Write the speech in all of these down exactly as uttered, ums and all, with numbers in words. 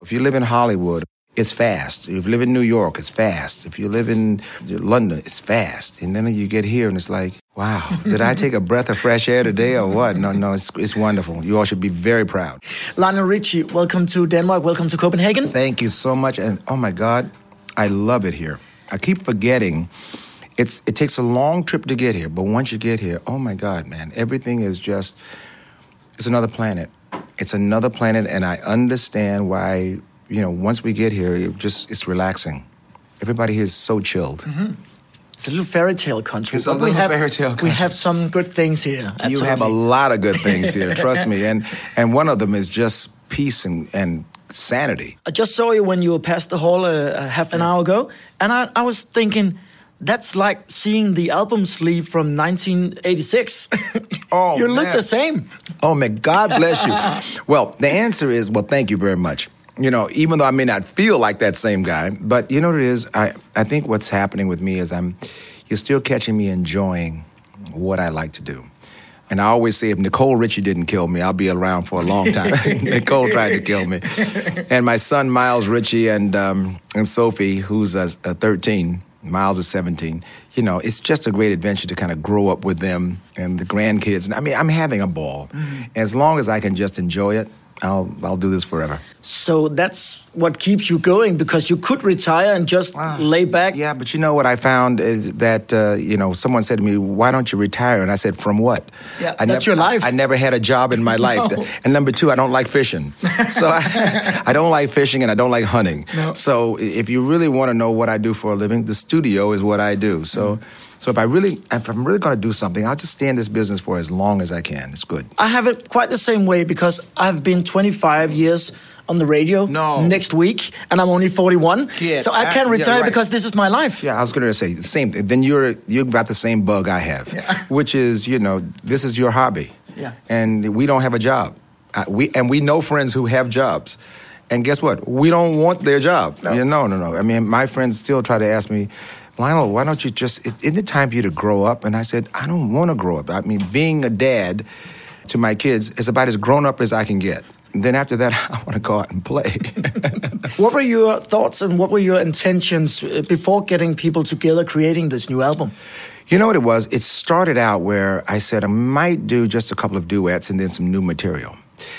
If you live in Hollywood, it's fast. If you live in New York, it's fast. If you live in London, it's fast. And then you get here and it's like, wow, did I take a breath of fresh air today or what? No, no, it's, it's wonderful. You all should be very proud. Lionel Richie, welcome to Denmark. Welcome to Copenhagen. Thank you so much. And oh my God, I love it here. I keep forgetting. It's It takes a long trip to get here. But once you get here, oh my God, man, everything is just, it's another planet. It's another planet, and I understand why, you know, once we get here, it just, it's relaxing. Everybody here is so chilled. Mm-hmm. It's a little fairy tale country. It's a little have, fairy tale country. We have some good things here. Absolutely. You have a lot of good things here, trust me. And and one of them is just peace and, and sanity. I just saw you when you were past the hall uh, half an hour ago, and I, I was thinking, that's like seeing the album sleeve from nineteen eighty-six. Oh, you look man. the same. Oh, man, God bless you. Well, the answer is, well, thank you very much. You know, even though I may not feel like that same guy, but you know what it is? I, I think what's happening with me is I'm, you're still catching me enjoying what I like to do. And I always say, if Nicole Richie didn't kill me, I'll be around for a long time. Nicole tried to kill me. And my son, Miles Richie, and um, and Sophie, who's a, a thirteen, Miles is seventeen. You know, it's just a great adventure to kind of grow up with them and the grandkids. And I mean, I'm having a ball. Mm-hmm. As long as I can just enjoy it, I'll I'll do this forever. So that's what keeps you going, because you could retire and just wow. lay back. Yeah, but you know what I found is that, uh, you know, someone said to me, why don't you retire? And I said, from what? Yeah, I that's never, your life. I, I never had a job in my life. No. And number two, I don't like fishing. So I, I don't like fishing and I don't like hunting. No. So if you really want to know what I do for a living, the studio is what I do. So... Mm. So if I really, if I'm really going to do something, I'll just stay in this business for as long as I can. It's good. I have it quite the same way, because I've been twenty-five years on the radio no. next week, and I'm only forty-one. Yeah, so I can't I, retire yeah, right. because this is my life. Yeah, I was going to say the same thing. Then you're, you've got the same bug I have, yeah. which is, you know, this is your hobby. Yeah. And we don't have a job. Uh, we And we know friends who have jobs. And guess what? We don't want their job. No, you know, no, no. I mean, my friends still try to ask me, Lionel, why don't you just, isn't it time for you to grow up? And I said, I don't want to grow up. I mean, being a dad to my kids is about as grown up as I can get. And then after that, I want to go out and play. What were your thoughts and what were your intentions before getting people together, creating this new album? You know what it was? It started out where I said I might do just a couple of duets and then some new material.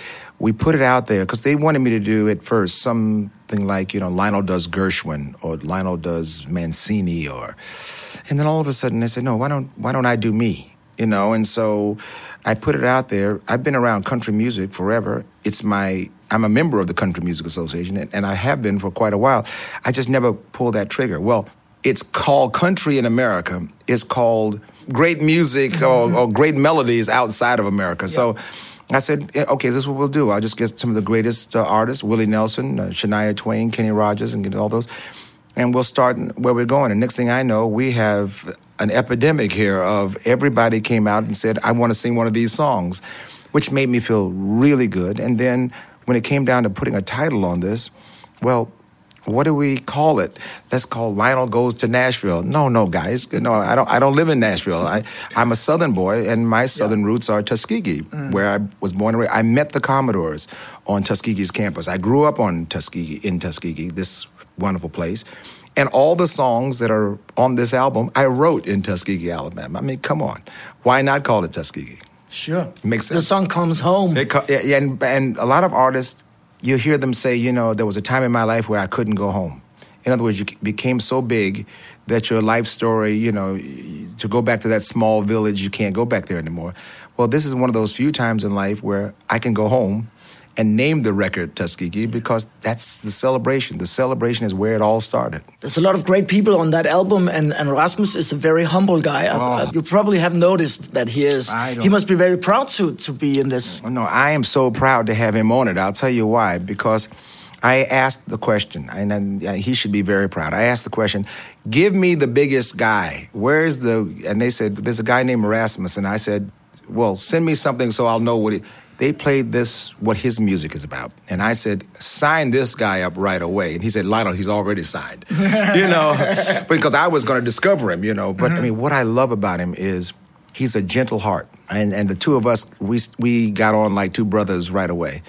We put it out there because they wanted me to do at first something like, you know, Lionel does Gershwin or Lionel does Mancini, or, and then all of a sudden they said, no, why don't why don't I do me? You know, and so I put it out there. I've been around country music forever. It's my, I'm a member of the Country Music Association, and, and I have been for quite a while. I just never pulled that trigger. Well, it's called country in America. It's called great music or, or great melodies outside of America. Yeah. So I said, okay, this is what we'll do. I'll just get some of the greatest uh, artists, Willie Nelson, uh, Shania Twain, Kenny Rogers, and get all those. And we'll start where we're going. And next thing I know, we have an epidemic here of everybody came out and said, I want to sing one of these songs, which made me feel really good. And then when it came down to putting a title on this, well, what do we call it? Let's call Lionel Goes to Nashville. No, no, guys. No, I don't I don't live in Nashville. I, I'm a Southern boy, and my Southern yeah. roots are Tuskegee, mm. where I was born and raised. I met the Commodores on Tuskegee's campus. I grew up on Tuskegee, in Tuskegee, this wonderful place. And all the songs that are on this album, I wrote in Tuskegee, Alabama. I mean, come on. Why not call it Tuskegee? Sure. Makes sense. The song comes home. It, yeah, and, and a lot of artists, you hear them say, you know, there was a time in my life where I couldn't go home. In other words, you became so big that your life story, you know, to go back to that small village, you can't go back there anymore. Well, this is one of those few times in life where I can go home and name the record Tuskegee, because that's the celebration. The celebration is where it all started. There's a lot of great people on that album, and, and Rasmus is a very humble guy. Oh. You probably have noticed that he is. He must be very proud to, to be in this. No, I am so proud to have him on it. I'll tell you why. Because I asked the question, and he should be very proud. I asked the question, give me the biggest guy. Where's the... And they said, there's a guy named Rasmus. And I said, well, send me something so I'll know what he... They played this, what his music is about. And I said, sign this guy up right away. And he said, Lionel, he's already signed. You know, because I was going to discover him, you know. But, mm-hmm. I mean, what I love about him is he's a gentle heart. And and the two of us, we we got on like two brothers right away.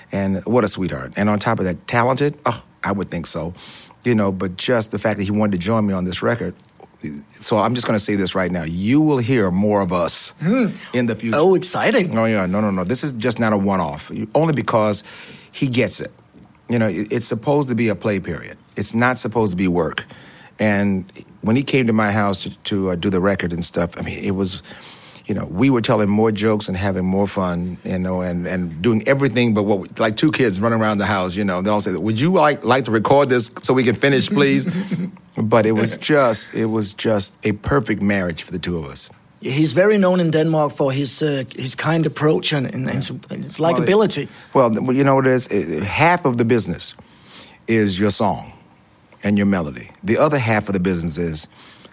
And what a sweetheart. And on top of that, talented? Oh, I would think so. You know, but just the fact that he wanted to join me on this record. So I'm just going to say this right now. You will hear more of us mm. in the future. Oh, exciting. Oh, yeah. No, no, no. This is just not a one-off. Only because he gets it. You know, it's supposed to be a play period. It's not supposed to be work. And when he came to my house to, to uh, do the record and stuff, I mean, it was, you know, we were telling more jokes and having more fun, you know, and, and doing everything but what, we, like two kids running around the house, you know. They all say, would you like like to record this so we can finish, please? But it was just, it was just a perfect marriage for the two of us. He's very known in Denmark for his uh, his kind approach and, and, and his likability. Well, it, well, you know what it is? Half of the business is your song and your melody. The other half of the business is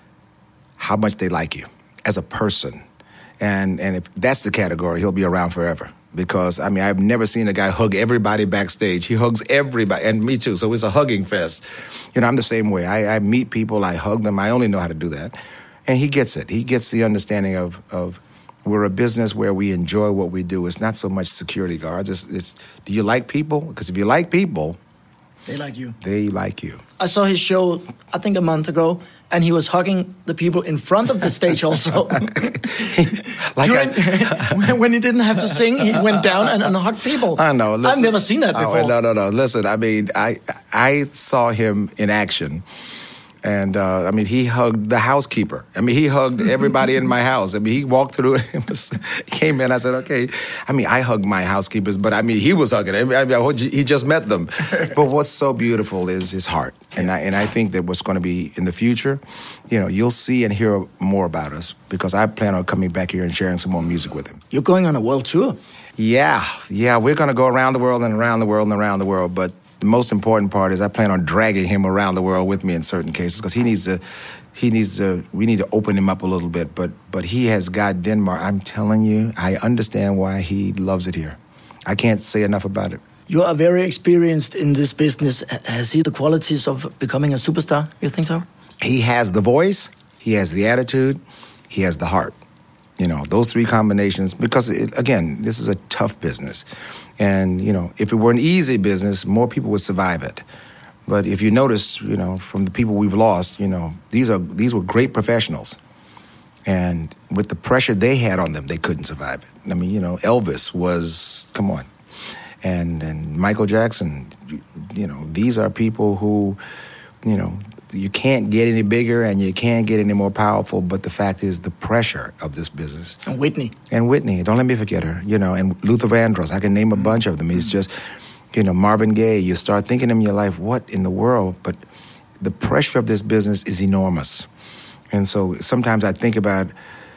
how much they like you as a person. And and if that's the category, he'll be around forever. Because, I mean, I've never seen a guy hug everybody backstage. He hugs everybody, and me too. So it's a hugging fest. You know, I'm the same way. I, I meet people, I hug them. I only know how to do that. And he gets it. He gets the understanding of, of we're a business where we enjoy what we do. It's not so much security guards. It's, it's do you like people? Because if you like people, they like you. They like you. I saw his show, I think a month ago, and he was hugging the people in front of the stage also. like During, I, when he didn't have to sing, he went down and, and hugged people. I know. Listen, I've never seen that before. Oh, no, no, no. Listen, I mean, I I saw him in action. And, uh, I mean, he hugged the housekeeper. I mean, he hugged everybody in my house. I mean, he walked through, it was, came in, I said, okay. I mean, I hug my housekeepers, but, I mean, he was hugging them. I mean, he just met them. But what's so beautiful is his heart. And I, and I think that what's going to be in the future, you know, you'll see and hear more about us because I plan on coming back here and sharing some more music with him. You're going on a world tour? Yeah. Yeah, we're going to go around the world and around the world and around the world, but the most important part is I plan on dragging him around the world with me in certain cases because he needs to, he needs to, we need to open him up a little bit. But but he has got Denmark. I'm telling you, I understand why he loves it here. I can't say enough about it. You are very experienced in this business. Has he the qualities of becoming a superstar? You think so? He has the voice, he has the attitude, he has the heart. You know, those three combinations, because, it, again, this is a tough business. And, you know, if it were an easy business, more people would survive it. But if you notice, you know, from the people we've lost, you know, these are these were great professionals. And with the pressure they had on them, they couldn't survive it. I mean, you know, Elvis was, come on. And, and Michael Jackson, you know, these are people who, you know, you can't get any bigger and you can't get any more powerful, but the fact is the pressure of this business. And Whitney. And Whitney, don't let me forget her, you know, and Luther Vandross. I can name a bunch of them. It's just, you know, Marvin Gaye. You start thinking in your life, what in the world? But the pressure of this business is enormous. And so sometimes I think about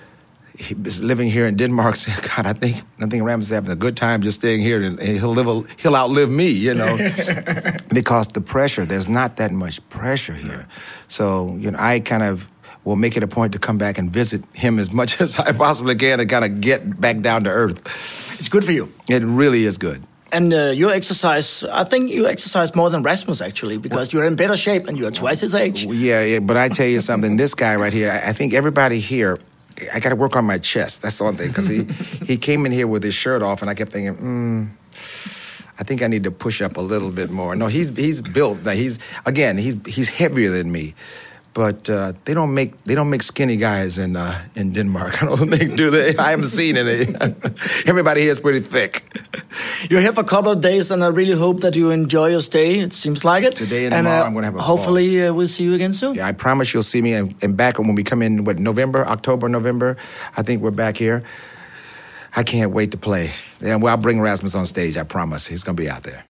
living here in Denmark. God, I think I think Ramsey's having a good time just staying here, and he'll live a, he'll outlive me, you know, because the pressure. There's not that much pressure here, so you know I kind of will make it a point to come back and visit him as much as I possibly can and kind of get back down to earth. It's good for you. It really is good. And uh, you exercise, I think you exercise more than Rasmus, actually, because you're in better shape and you're twice his age. Yeah, yeah, but I tell you something, this guy right here, I, I think everybody here, I got to work on my chest. That's the one thing, because he, he came in here with his shirt off, and I kept thinking, hmm, I think I need to push up a little bit more. No, he's he's built. Now he's again, he's he's heavier than me. But uh, they don't make they don't make skinny guys in uh, in Denmark. I don't think do they. I haven't seen any. Everybody here is pretty thick. You're here for a couple of days, and I really hope that you enjoy your stay. It seems like it. Today and, and tomorrow, uh, I'm going to have a hopefully uh, we'll see you again soon. Yeah, I promise you'll see me. And, and back when we come in, what, November, October, November, I think we're back here. I can't wait to play. And well, I'll bring Rasmus on stage. I promise. He's going to be out there.